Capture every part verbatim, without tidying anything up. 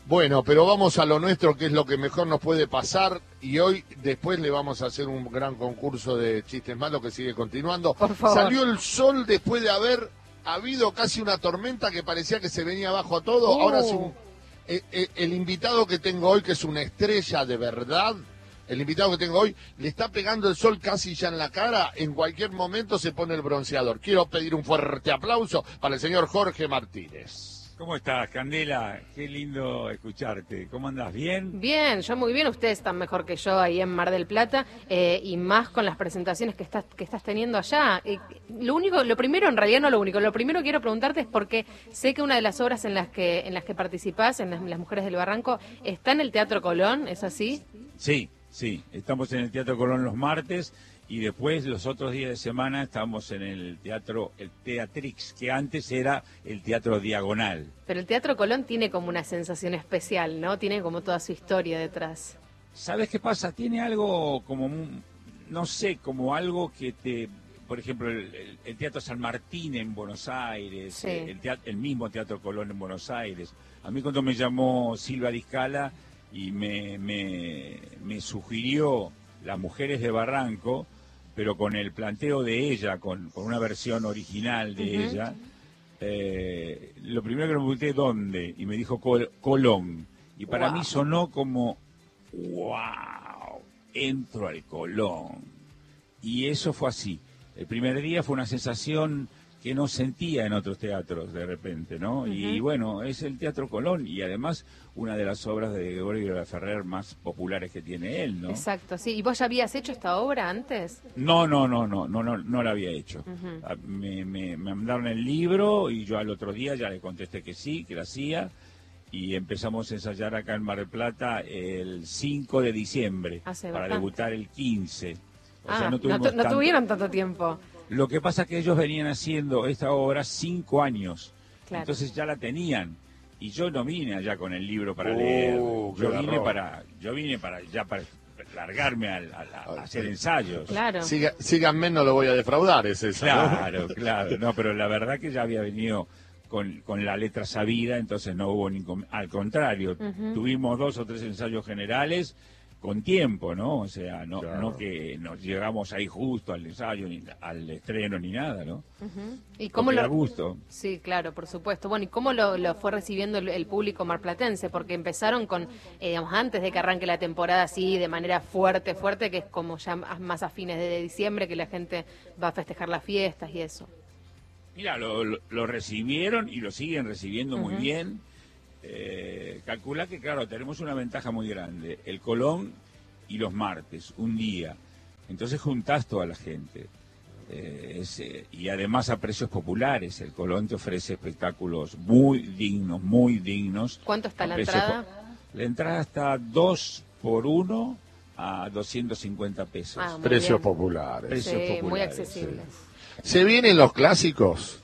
Bueno, pero vamos a lo nuestro, que es lo que mejor nos puede pasar, y hoy después le vamos a hacer un gran concurso de chistes malos que sigue continuando. Por favor. Salió el sol después de haber habido casi una tormenta que parecía que se venía abajo a todo. Uh. Ahora es un, el, el, el invitado que tengo hoy, que es una estrella de verdad, el invitado que tengo hoy, le está pegando el sol casi ya en la cara, en cualquier momento se pone el bronceador. Quiero pedir un fuerte aplauso para el señor Jorge Martínez. ¿Cómo estás, Candela? Qué lindo escucharte. ¿Cómo andás? ¿Bien? Bien, yo muy bien. Ustedes están mejor que yo ahí en Mar del Plata, eh, y más con las presentaciones que estás que estás teniendo allá. Eh, lo único, lo primero, en realidad no lo único, lo primero que quiero preguntarte es porque sé que una de las obras en las que en las que participás, en las, en las Mujeres del Barranco, está en el Teatro Colón, ¿es así? Sí, sí. Estamos en el Teatro Colón los martes y después los otros días de semana estamos en el teatro, el Teatrix, que antes era el Teatro Diagonal. Pero el Teatro Colón tiene como una sensación especial, ¿no? Tiene como toda su historia detrás. ¿Sabes qué pasa? Tiene algo como, un, no sé, como algo que te... Por ejemplo, el, el, el Teatro San Martín en Buenos Aires, Sí. el, teatro, el mismo Teatro Colón en Buenos Aires. A mí cuando me llamó Silvia Di Scala y me, me, me sugirió Las Mujeres de Barranco, pero con el planteo de ella, con, con una versión original de uh-huh. ella, eh, lo primero que me pregunté dónde, y me dijo Col Colón, y para wow. mí sonó como, wow, entro al Colón, y eso fue así. El primer día fue una sensación que no sentía en otros teatros de repente, ¿no? Uh-huh. Y bueno, es el Teatro Colón, y además una de las obras de Gregorio de la Ferrer más populares que tiene él, ¿no? Exacto, sí. ¿Y vos ya habías hecho esta obra antes? No, no, no, no, no, no, no la había hecho. Uh-huh. me, me, me mandaron el libro y yo al otro día ya le contesté que sí, que la hacía, y empezamos a ensayar acá en Mar del Plata el cinco de diciembre, Hace para bastante. debutar el quince. O ah, sea, no, tuvimos no, tu, no tanto. tuvieron tanto tiempo. Lo que pasa es que ellos venían haciendo esta obra cinco años, claro. Entonces ya la tenían, y yo no vine allá con el libro para oh, leer, yo vine error. para, yo vine para ya para largarme a, a, a hacer ensayos. Claro. Siga, síganme, no lo voy a defraudar, es eso. Claro, ¿no? claro, no, pero la verdad que ya había venido con, con la letra sabida, entonces no hubo ni, al contrario, uh-huh. tuvimos dos o tres ensayos generales con tiempo, ¿no? O sea, no, claro. no que nos llegamos ahí justo al ensayo, ni al estreno, ni nada, ¿no? Uh-huh. ¿Y cómo lo... da gusto. Sí, claro, por supuesto. Bueno, ¿y cómo lo, lo fue recibiendo el, el público marplatense? Porque empezaron con, eh, digamos, antes de que arranque la temporada así, de manera fuerte, fuerte, que es como ya más a fines de diciembre, que la gente va a festejar las fiestas y eso. Mira, lo, lo, lo recibieron y lo siguen recibiendo uh-huh. muy bien. Eh, calcula que, claro, tenemos una ventaja muy grande, el Colón y los martes, un día, entonces juntás toda la gente, eh, es, eh, y además a precios populares. El Colón te ofrece espectáculos muy dignos, muy dignos. ¿Cuánto está la entrada? La entrada está dos por uno a doscientos cincuenta pesos. Ah, precios bien. populares. Precios sí, populares, muy accesibles. Sí. ¿Se vienen los clásicos?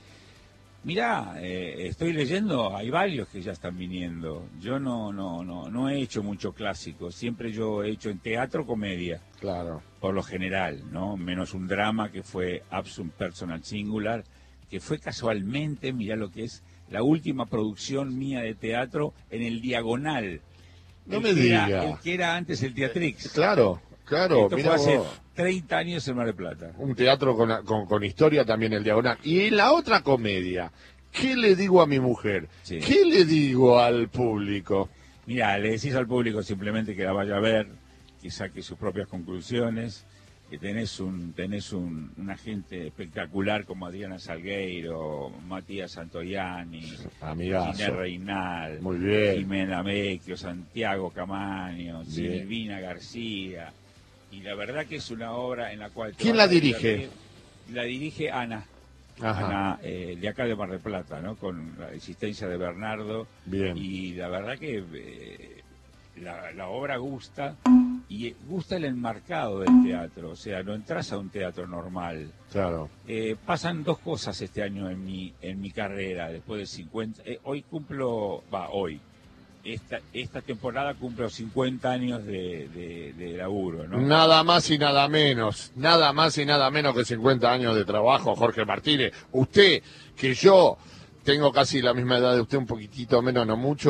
Mirá, eh, estoy leyendo, hay varios que ya están viniendo. Yo no no no no he hecho mucho clásico, siempre yo he hecho en teatro comedia. Claro. Por lo general, ¿no? Menos un drama que fue Absum Personal Singular, que fue casualmente, mirá lo que es, la última producción mía de teatro en el Diagonal. No el me diga. Era, el que era antes el Teatrix. Claro, claro. Esto mirá fue hace vos. treinta años en Mar del Plata. Un teatro con, con, con historia también, el Diagonal. Y en la otra comedia, ¿qué le digo a mi mujer? Sí. ¿Qué le digo al público? Mira, le decís al público simplemente que la vaya a ver, que saque sus propias conclusiones, que tenés un tenés un, una gente espectacular como Adriana Salgueiro, Matías Santoyani, Ginés Reinal, muy bien. Jimena Mecchio, Santiago Camaño, Silvina García. Y la verdad que es una obra en la cual... ¿Quién la dirige? La dirige Ana. Ajá. Ana, eh, de acá de Mar del Plata, ¿no? Con la existencia de Bernardo. Bien. Y la verdad que eh, la, la obra gusta, y gusta el enmarcado del teatro. O sea, no entras a un teatro normal. Claro. Eh, pasan dos cosas este año en mi, en mi carrera, después de cincuenta... Eh, hoy cumplo... Va, hoy. Esta, esta temporada cumple cincuenta años de, de, de laburo, ¿no? Nada más y nada menos, nada más y nada menos que cincuenta años de trabajo, Jorge Martínez. Usted, que yo tengo casi la misma edad de usted, un poquitito menos, no mucho,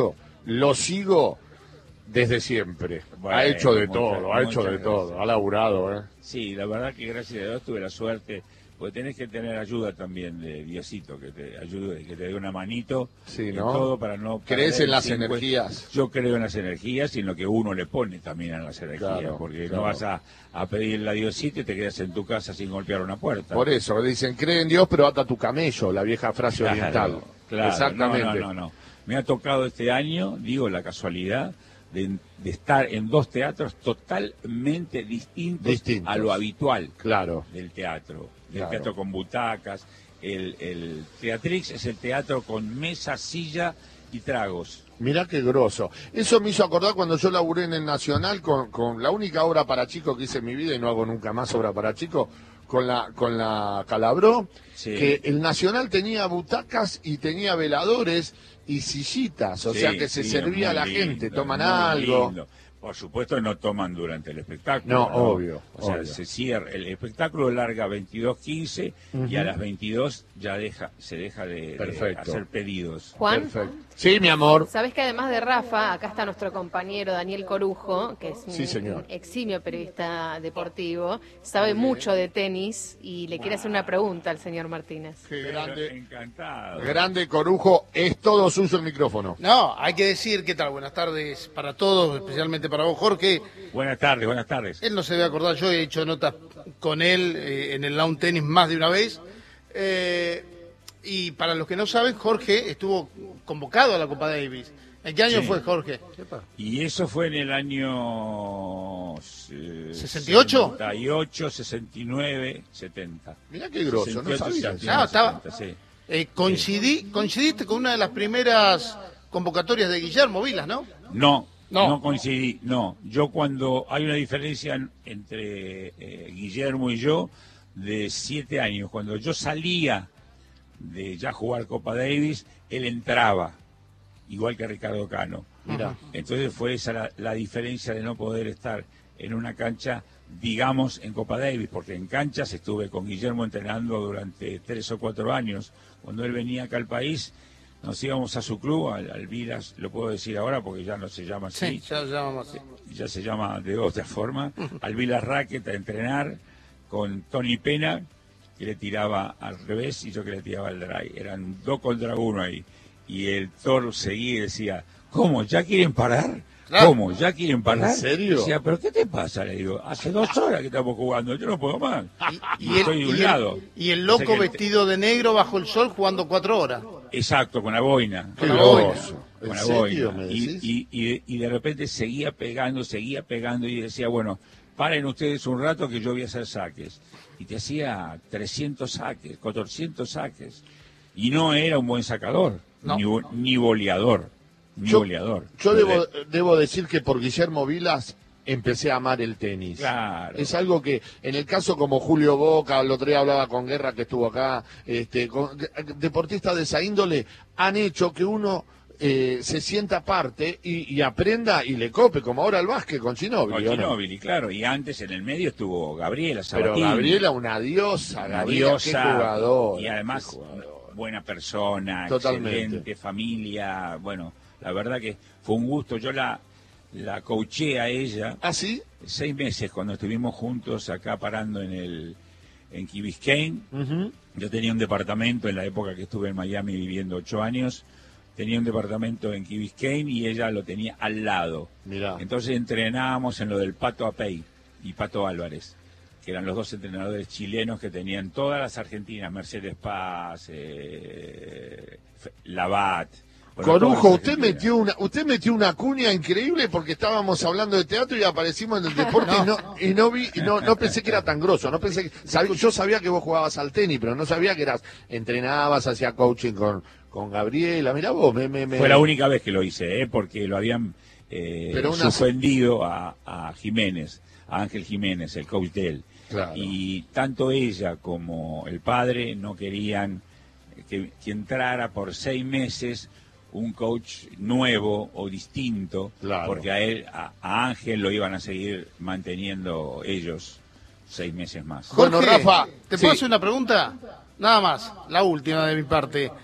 lo sigo desde siempre. Bueno, ha hecho de muchas- todo, ha hecho de muchas todo, gracias. ha laburado, ¿eh? Sí, la verdad que gracias a Dios tuve la suerte, porque tenés que tener ayuda también de Diosito, que te ayude, que te dé una manito Sí, en ¿no? todo para no... ¿Crees perder en las el cincu- energías? Yo creo en las energías y en lo que uno le pone también a las energías, Claro, porque claro. no vas a, a pedirle a Diosito y te quedas en tu casa sin golpear una puerta. Por eso, dicen, cree en Dios, pero ata tu camello, la vieja frase Claro, oriental. claro. Exactamente. No, no, no, no. Me ha tocado este año, digo, la casualidad de, de estar en dos teatros totalmente distintos, Distintos. a lo habitual Claro. del teatro. Del Claro. teatro con butacas. El, el Teatrix es el teatro con mesa, silla y tragos. Mirá qué groso. Eso me hizo acordar cuando yo laburé en el Nacional con, con la única obra para chicos que hice en mi vida, y no hago nunca más obra para chicos, con la con la Calabró, Sí. que el Nacional tenía butacas y tenía veladores y sillitas, o Sí, sea que se sí, servía a es la muy gente, lindo, toman muy algo. lindo. Por supuesto no toman durante el espectáculo. No, obvio, O sea, obvio. se cierra, el espectáculo larga veintidós quince y a las veintidós ya deja, se deja de, de Perfecto. hacer pedidos. Juan, Perfecto. Sí, mi amor. sabés que además de Rafa, acá está nuestro compañero Daniel Corujo, que es un, Sí, señor. un eximio periodista deportivo, sabe mucho de tenis y le quiere hacer una pregunta al señor Martínez. Qué Pero grande, encantado. grande Corujo, es todo suyo el micrófono. No, hay que decir, ¿qué tal? Buenas tardes para todos, especialmente para vos, Jorge. Buenas tardes, buenas tardes. Él no se debe acordar, yo he hecho notas con él eh, en el Lawn Tennis más de una vez. Eh, y para los que no saben, Jorge estuvo convocado a la Copa Davis. ¿En qué año Sí. fue, Jorge? Y eso fue en el año eh, ¿sesenta y ocho? sesenta y ocho, sesenta y nueve, setenta. Mirá qué grosso, no sesenta y ocho, sabía. setenta y eso. nueve, Ah, estaba- setenta, sí. Eh, coincidí, coincidiste con una de las primeras convocatorias de Guillermo Vilas, ¿no? No, No. no, coincidí, no. Yo cuando hay una diferencia en- entre eh, Guillermo y yo de siete años, cuando yo salía de ya jugar Copa Davis, él entraba, igual que Ricardo Cano. Mirá. Entonces fue esa la, la diferencia de no poder estar en una cancha, digamos, en Copa Davis, porque en canchas estuve con Guillermo entrenando durante tres o cuatro años. Cuando él venía acá al país, nos íbamos a su club, al, al Vilas, lo puedo decir ahora porque ya no se llama así, ya lo llamamos así. ya se llama de otra forma, al Vilas Racket a entrenar con Tony Pena, que le tiraba al revés y yo que le tiraba al drive. Eran dos contra uno ahí. Y el Thor seguía y decía, ¿cómo? ¿Ya quieren parar? Claro. ¿Cómo? ¿Ya quieren parar? ¿En serio? Decía, ¿pero qué te pasa? Le digo, hace dos horas que estamos jugando, yo no puedo más. Y, el- estoy de un y el- lado. y el O sea loco que el- vestido de negro bajo el sol jugando cuatro horas. Exacto, con la boina. Qué Con la boina. grosso. Con ¿En la serio boina. me Y, decís? y, y, y de repente seguía pegando, seguía pegando y decía, bueno, paren ustedes un rato que yo voy a hacer saques. Y te hacía trescientos saques, cuatrocientos saques. Y no era un buen sacador, No. ni, vo- ni boleador. Ni Yo- boleador. Yo Pero debo, de- debo decir que por Guillermo Vilas empecé a amar el tenis. Claro. Es algo que, en el caso como Julio Boca, el otro día hablaba con Guerra que estuvo acá, este, con, deportistas de esa índole, han hecho que uno eh, se sienta parte y, y aprenda y le cope, como ahora el básquet con Ginóbili. Con ¿o no? Ginóbili, claro. Y antes en el medio estuvo Gabriela Pero Sabatini. Gabriela, una diosa, Una Gabriela, diosa, qué jugador. y además buena persona, Totalmente. excelente familia, bueno, la verdad que fue un gusto, yo la, la coaché a ella ¿Ah, sí? seis meses cuando estuvimos juntos acá parando en el en Key Biscayne. Ujú. Yo tenía un departamento en la época que estuve en Miami viviendo ocho años, tenía un departamento en Key Biscayne y ella lo tenía al lado. Mirá. Entonces entrenábamos en lo del Pato Apey y Pato Álvarez, que eran los dos entrenadores chilenos que tenían todas las argentinas, Mercedes Paz, eh, F- Labat. bueno, Corujo, todas las usted argentinas. metió una, usted metió una cuña increíble porque estábamos hablando de teatro y aparecimos en el deporte y no, y no vi, y no, no pensé que era tan grosso, no pensé que, sab- yo sabía que vos jugabas al tenis, pero no sabía que eras, entrenabas, hacía coaching con, con Gabriela, mirá vos, me, me, me- Fue la única vez que lo hice, ¿eh? Porque lo habían eh, Pero una- suspendido a, a Jiménez, a Ángel Jiménez, el coach de él. Claro. Y tanto ella como el padre no querían que, que entrara por seis meses un coach nuevo o distinto, Claro. porque a él, a, a Ángel lo iban a seguir manteniendo ellos seis meses más. Bueno, Jorge, Rafa, ¿te sí. puedo hacer una pregunta? Nada más, la última de mi parte.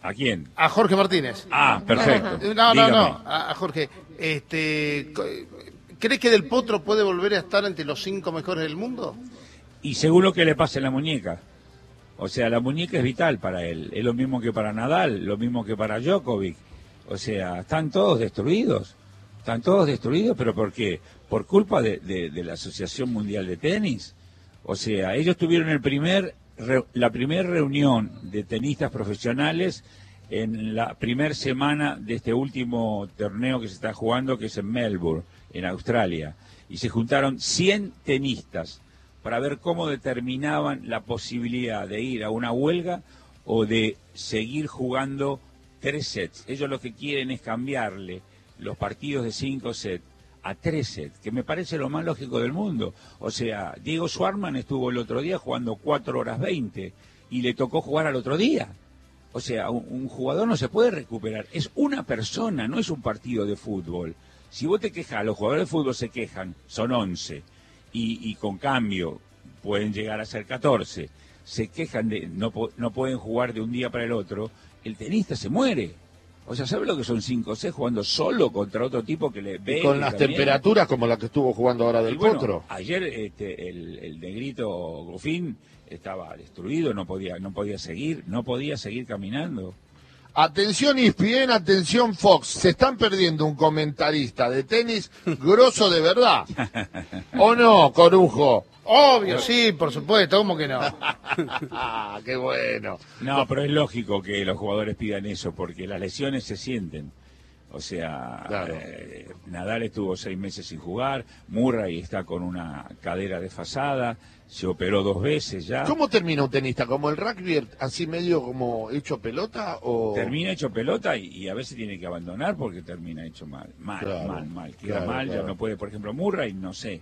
¿A quién? A Jorge Martínez. Ah, perfecto. No, no, Dígame. no, a, a Jorge. Este, ¿crees que Del Potro puede volver a estar entre los cinco mejores del mundo? Y según lo que le pase a la muñeca. O sea, la muñeca es vital para él. Es lo mismo que para Nadal, lo mismo que para Djokovic. O sea, están todos destruidos. Están todos destruidos, pero ¿por qué? Por culpa de, de, de la Asociación Mundial de Tenis. O sea, ellos tuvieron el primer, re, la primera reunión de tenistas profesionales en la primera semana de este último torneo que se está jugando, que es en Melbourne, en Australia. Y se juntaron cien tenistas para ver cómo determinaban la posibilidad de ir a una huelga o de seguir jugando tres sets. Ellos lo que quieren es cambiarle los partidos de cinco sets a tres sets, que me parece lo más lógico del mundo. O sea, Diego Schwartzman estuvo el otro día jugando cuatro horas veinte y le tocó jugar al otro día. O sea, un, un jugador no se puede recuperar. Es una persona, no es un partido de fútbol. Si vos te quejas, los jugadores de fútbol se quejan, son once, y, y con cambio pueden llegar a ser catorce. Se quejan de no, no pueden jugar de un día para el otro. El tenista se muere. O sea, ¿sabe lo que son cinco sets jugando solo contra otro tipo que le ve? Y con las también temperaturas como la que estuvo jugando ahora Del bueno, Potro. Ayer este, el, el negrito Goffin estaba destruido, no podía, no podía seguir, no podía seguir caminando. Atención E S P N, atención Fox, se están perdiendo un comentarista de tenis grosso de verdad. ¿O no, Corujo? Obvio, sí, por supuesto, ¿cómo que no? Ah, qué bueno. No, pero es lógico que los jugadores pidan eso, porque las lesiones se sienten. O sea, claro. eh, Nadal estuvo seis meses sin jugar, Murray está con una cadera desfasada, se operó dos veces ya. ¿Cómo termina un tenista? ¿Como el rugby, así medio como hecho pelota? O termina hecho pelota y, y a veces tiene que abandonar porque termina hecho mal, mal, claro, mal, mal. Queda claro, mal, claro. ya no puede, por ejemplo, Murray, no sé.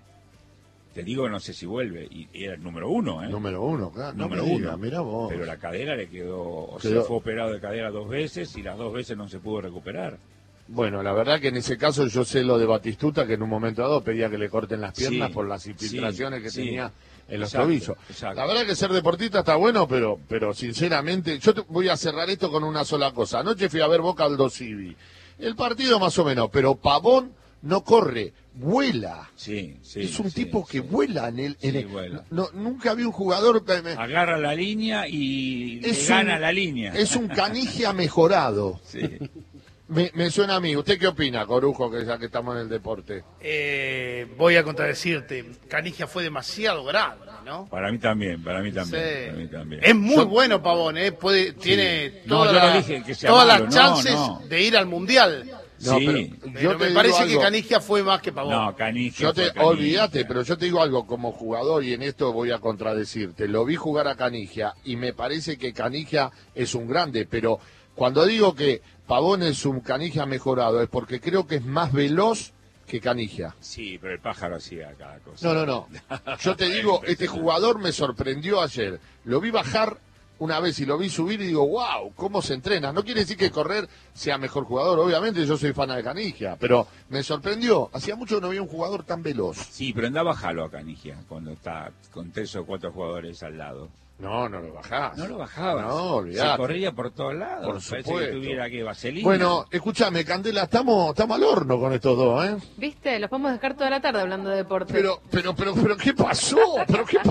Te digo, no sé si vuelve. Y era el número uno, ¿eh? Número uno, claro. Número no me uno. diga, mirá vos. Pero la cadera le quedó, o Quedó- sea, fue operado de cadera dos veces y las dos veces no se pudo recuperar. Bueno, la verdad que en ese caso yo sé lo de Batistuta, que en un momento dado pedía que le corten las piernas Sí, por las infiltraciones sí, que sí. tenía en los Exacto, tobillos. exacto. La verdad que ser deportista está bueno, pero pero sinceramente, yo te voy a cerrar esto con una sola cosa. Anoche fui a ver Boca Aldo Civi. El partido más o menos, pero Pavón no corre, vuela. Sí, sí. es un sí, tipo sí. que vuela en el... en Sí, el- vuela. no, nunca vi un jugador... que me- Agarra la línea y es le gana un- la línea. Es un Canigia mejorado. Sí. Me, me suena a mí. ¿Usted qué opina, Corujo, que ya que estamos en el deporte? Eh, voy a contradecirte, Canigia fue demasiado grande, ¿no? Para mí también, para mí Sí. también. Para mí también. Es muy Yo- bueno Pavón, ¿eh? Puede, tiene No, toda yo no la- dije que sea todas malo, las no, chances no. de ir al Mundial. No, Sí. pero Pero yo te me digo parece que algo. Canigia fue más que Pavón. No, Canigia. Yo te fue Canigia. olvídate, pero yo te digo algo como jugador y en esto voy a contradecirte. Lo vi jugar a Canigia y me parece que Canigia es un grande, pero cuando digo que Pavón es un Canigia mejorado es porque creo que es más veloz que Canigia. Sí, pero el pájaro hacía cada cosa. No, no, no. Yo te digo, este jugador me sorprendió ayer. Lo vi bajar una vez y lo vi subir y digo, wow, cómo se entrena. No quiere decir que correr sea mejor jugador, obviamente yo soy fan de Canigia, pero me sorprendió. Hacía mucho que no había un jugador tan veloz. Sí, pero andaba jalo a Canigia cuando está con tres o cuatro jugadores al lado. No, no lo bajás. No lo bajaba. No, olvidate. Se corría por todos lados. Por Parece supuesto. que tuviera que vaselina. Bueno, escúchame, Candela, estamos, estamos al horno con estos dos, ¿eh? ¿Viste? Los podemos dejar toda la tarde hablando de deporte. Pero, pero, pero, pero, ¿qué pasó? ¿Pero qué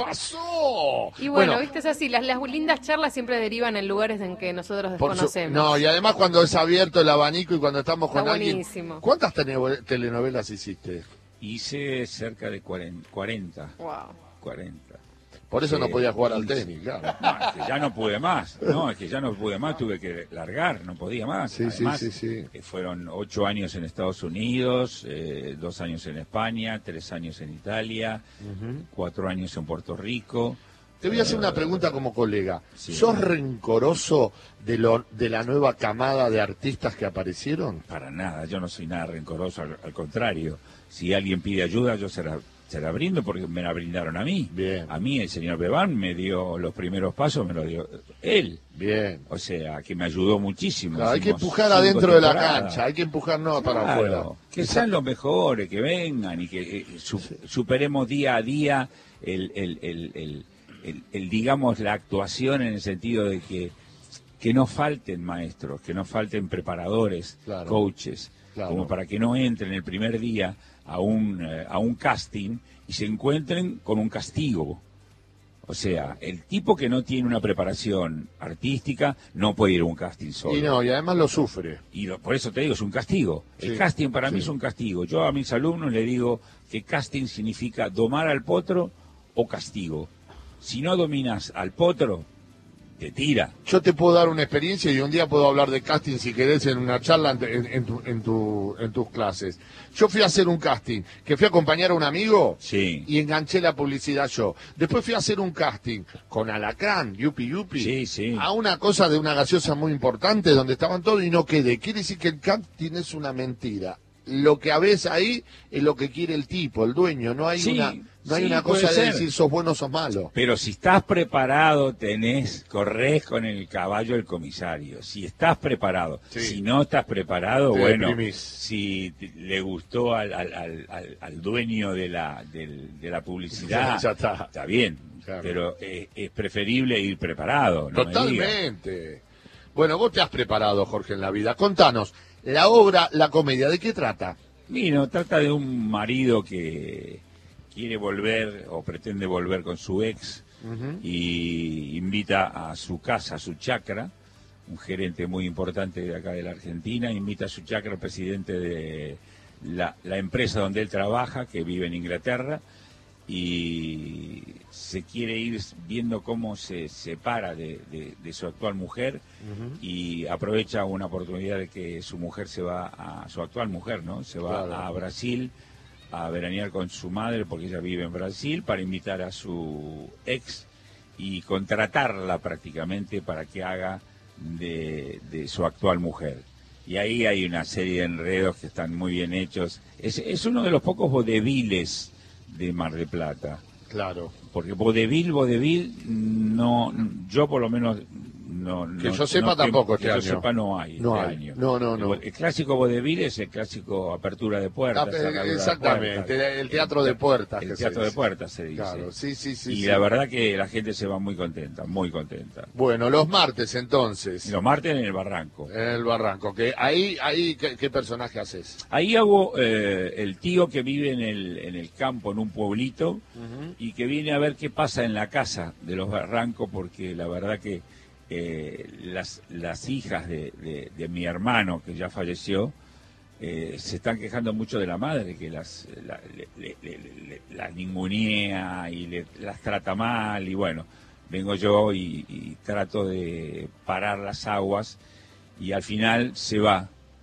pasó? Y bueno, viste, es así, las, las lindas charlas siempre derivan en lugares en que nosotros Por su- desconocemos. No, y además cuando es abierto el abanico y cuando estamos con Está alguien... buenísimo. ¿Cuántas tene- telenovelas hiciste? Hice cerca de cuarenta. Wow. cuarenta. Por eso Sí, no podía jugar al quince. tenis, claro. No, es que ya no pude más. No, es que ya no pude más, tuve que largar, no podía más. Sí, sí, Además, sí, sí. eh, fueron ocho años en Estados Unidos, eh, dos años en España, tres años en Italia, cuatro años en Puerto Rico. Te voy a hacer una pregunta como colega. Sí. ¿Sos rencoroso de, lo, de la nueva camada de artistas que aparecieron? Para nada, yo no soy nada rencoroso, al, al contrario. Si alguien pide ayuda, yo se la, se la brindo porque me la brindaron a mí. Bien. A mí el señor Bebán me dio los primeros pasos, me lo dio él. Bien. O sea, que me ayudó muchísimo. Claro, hay que Hicimos empujar cinco adentro de la temporadas. cancha, hay que empujar no para Claro, afuera. que sean los mejores, que vengan y que eh, su- superemos día a día el, el, el, el, el- el, digamos, la actuación en el sentido de que que no falten maestros, que no falten preparadores, Claro. coaches, Claro. como para que no entren el primer día a un, eh, a un casting y se encuentren con un castigo. O sea, el tipo que no tiene una preparación artística no puede ir a un casting solo. Y no, y además lo sufre. Y lo- por eso te digo, es un castigo. El Sí, casting para mí sí. es un castigo. Yo a mis alumnos le digo que casting significa domar al potro o castigo. Si no dominas al potro, te tira. Yo te puedo dar una experiencia y un día puedo hablar de casting si querés en una charla en, en- en tu- en tu- en tus clases. Yo fui a hacer un casting, que fui a acompañar a un amigo Sí. y enganché la publicidad yo. Después fui a hacer un casting con Alacrán, Yupi Yupi, Sí, sí. a una cosa de una gaseosa muy importante donde estaban todos y no quedé. Quiere decir que el casting es una mentira. Lo que ves ahí es lo que quiere el tipo, el dueño. No hay Sí, una, no hay sí, una puede cosa de ser. decir sos bueno o sos malo. Pero si estás preparado, tenés, corres con el caballo del comisario. Si estás preparado. Sí. Si no estás preparado, Te bueno, deprimís. si te- le gustó al, al, al, al- al dueño de la, del- de la publicidad, Ya está. bien. Claro. Pero eh, es preferible ir preparado. No me digas. Totalmente. Bueno, vos te has preparado, Jorge, en la vida. Contanos, la obra, la comedia, ¿de qué trata? Bueno, trata de un marido que quiere volver o pretende volver con su ex y invita a su casa, a su chacra, un gerente muy importante de acá de la Argentina, invita a su chacra al presidente de la, la empresa donde él trabaja, que vive en Inglaterra, y se quiere ir viendo cómo se separa de, de- de su actual mujer y aprovecha una oportunidad de que su mujer se va a su actual mujer, ¿no? Se va Claro. a Brasil a veranear con su madre porque ella vive en Brasil para invitar a su ex y contratarla prácticamente para que haga de, de su actual mujer. Y ahí hay una serie de enredos que están muy bien hechos. Es, es uno de los pocos vodeviles de Mar del Plata. Claro. Porque vodevil, vodevil, no, yo por lo menos no. Que no- yo sepa no- que- tampoco este que año. yo sepa no hay No este hay. año. No, no, no. El, el clásico vodevil es el clásico apertura de puertas. Ah, cerradura de exactamente, puertas. el teatro de puertas, El que se teatro de dice. puertas se dice. Claro, sí, sí, sí. y sí. la verdad que la gente se va muy contenta, muy contenta. Bueno, los martes entonces, Y los martes en el Barranco. en el Barranco, que ahí, ahí, ¿qué, qué personaje haces? Ahí hago eh, el tío que vive en el, en el campo, en un pueblito, y que viene a ver qué pasa en la casa de los Barrancos, porque la verdad que eh, las, las hijas de, de- de mi hermano, que ya falleció, eh, se están quejando mucho de la madre, que las la, le- le- le- le- las ningunea y le- las trata mal, y bueno, vengo yo y, y trato de parar las aguas, y al final se va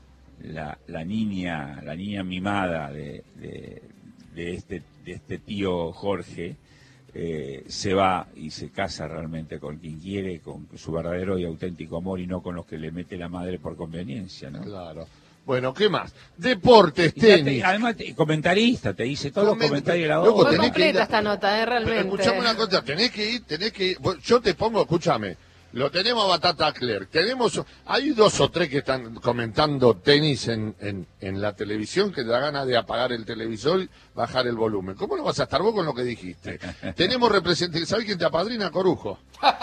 la, la niña, la niña mimada de, de, de este, de este tío Jorge, eh, se va y se casa realmente con quien quiere, con su verdadero y auténtico amor, y no con los que le mete la madre por conveniencia, ¿no? Claro. Bueno, ¿qué más? Deportes, Y ya te- tenis. además, te- comentarista, te dice todos los Comenta- comentarios de la Loco, obra. Muy tenés que ir completa a- esta nota, ¿eh? Pero Realmente. escuchame una cosa, tenés que ir, tenés que ir. Vos- Yo te pongo, escúchame, lo tenemos a Batata Clerc, tenemos, hay dos o tres que están comentando tenis en, en, en la televisión que te da ganas de apagar el televisor y bajar el volumen. ¿Cómo no vas a estar vos con lo que dijiste? Tenemos representantes, ¿sabés quién te apadrina? Corujo.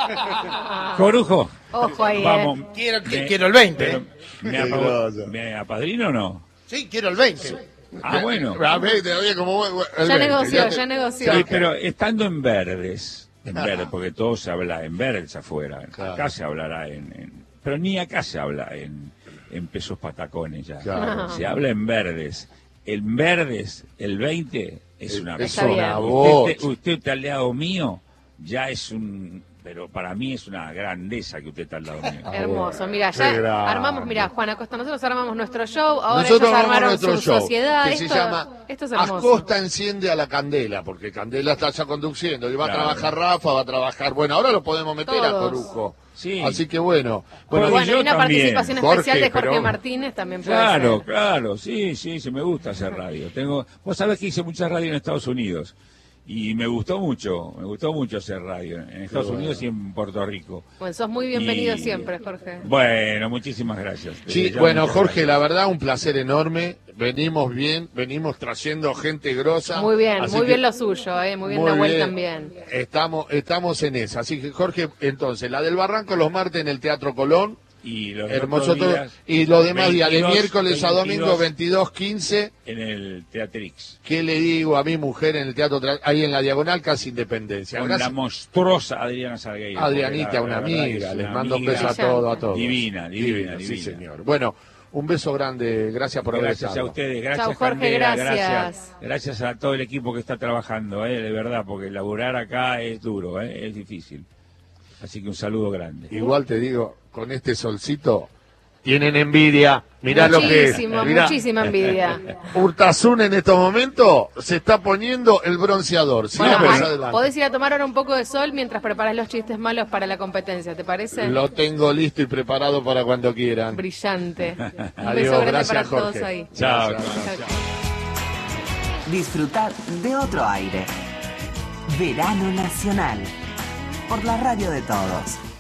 Corujo, Ojo ahí, vamos. ¿eh? Quiero, Me- quiero el veinte. pero, ¿eh? ¿me, Qué apa- grosso. ¿Me apadrino o no? Sí, quiero el veinte. Ah, bueno. A ver, te oye, como el Ya veinte, negoció, te- ya negoció. Sí, pero estando en verdes, en verdes, porque todo se habla en verdes afuera, Claro. acá se hablará en, en- pero ni acá se habla en, en pesos patacones ya, Claro. se habla en verdes. En verdes, el veinte es una Es Está bien. una usted, voz. usted, usted aliado mío, ya es un, pero para mí es una grandeza que usted está al lado mío. Hermoso, mira, Qué ya grande. armamos, mira, Juan Acosta, nosotros armamos nuestro show, ahora Nosotros ellos armamos armaron nuestro su show, sociedad, que esto, se llama esto es hermoso. Acosta enciende a la candela, porque Candela está ya conduciendo, y va Claro. a trabajar Rafa, va a trabajar, bueno, ahora lo podemos meter a Todos. Corujo. Sí. Así que bueno, Bueno, bueno, Bueno, yo y una también. participación Jorge, especial de Jorge pero- Martínez también puede Claro, ser. claro, sí, sí, sí, me gusta hacer radio. Tengo, vos sabés que hice mucha radio en Estados Unidos y me gustó mucho, me gustó mucho hacer radio en Estados bueno. Unidos y en Puerto Rico. Bueno, sos muy bienvenido Y- siempre, Jorge. Bueno, muchísimas gracias. Sí, Ya, bueno, muchas Jorge, gracias. la verdad, un placer enorme. Venimos bien, venimos trayendo gente grosa. Muy bien, así muy que- bien lo suyo, eh, muy bien Muy Nahuel bien. también. Estamos, estamos en esa. Así que, Jorge, entonces, la del Barranco los martes en el Teatro Colón. Y los Hermoso otros todo. días, Y los demás días, de veintidós, miércoles a domingo, veintidós, veintidós, quince. en el Teatrix. ¿Qué le digo a mi mujer en el Teatro, Tra- ahí en la Diagonal, casi Independencia? Con Gracias. la monstruosa Adriana Salgueiro. Adrianita, porque la- una la verdad que amiga, es les una mando un amiga beso a todos, a todos. Divina, divina, Sí, divina. señor. Bueno, un beso grande, gracias por haber Gracias estado. a ustedes, gracias Chau, Jorge, Candela, gracias. gracias, gracias a todo el equipo que está trabajando, eh, de verdad, porque laburar acá es duro, eh, es difícil. Así que un saludo grande. Igual te digo, con este solcito, tienen envidia. Mirá lo que es. Muchísimo, Mirá. muchísima envidia. Urtasun en estos momentos se está poniendo el bronceador. Bueno, Sigamos ah, adelante. podés ir a tomar ahora un poco de sol mientras preparas los chistes malos para la competencia, ¿te parece? Lo tengo listo y preparado para cuando quieran. Brillante. Un Adiós, beso grande gracias, para todos Jorge. ahí. Chao. Gracias. Chau, chau. Disfrutar de otro aire. Verano Nacional. Por la radio de todos.